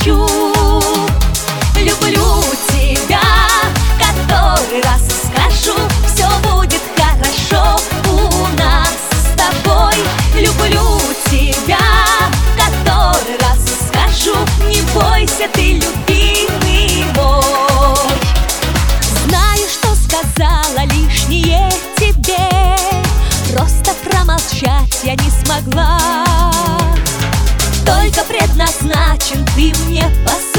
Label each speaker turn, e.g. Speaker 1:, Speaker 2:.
Speaker 1: хочу. Люблю тебя, который раз скажу, все будет хорошо у нас с тобой. Люблю тебя, который раз скажу, не бойся ты, любимый мой. Знаю, что сказала лишнее тебе, просто промолчать я не смогла. Только предназначен ты мне по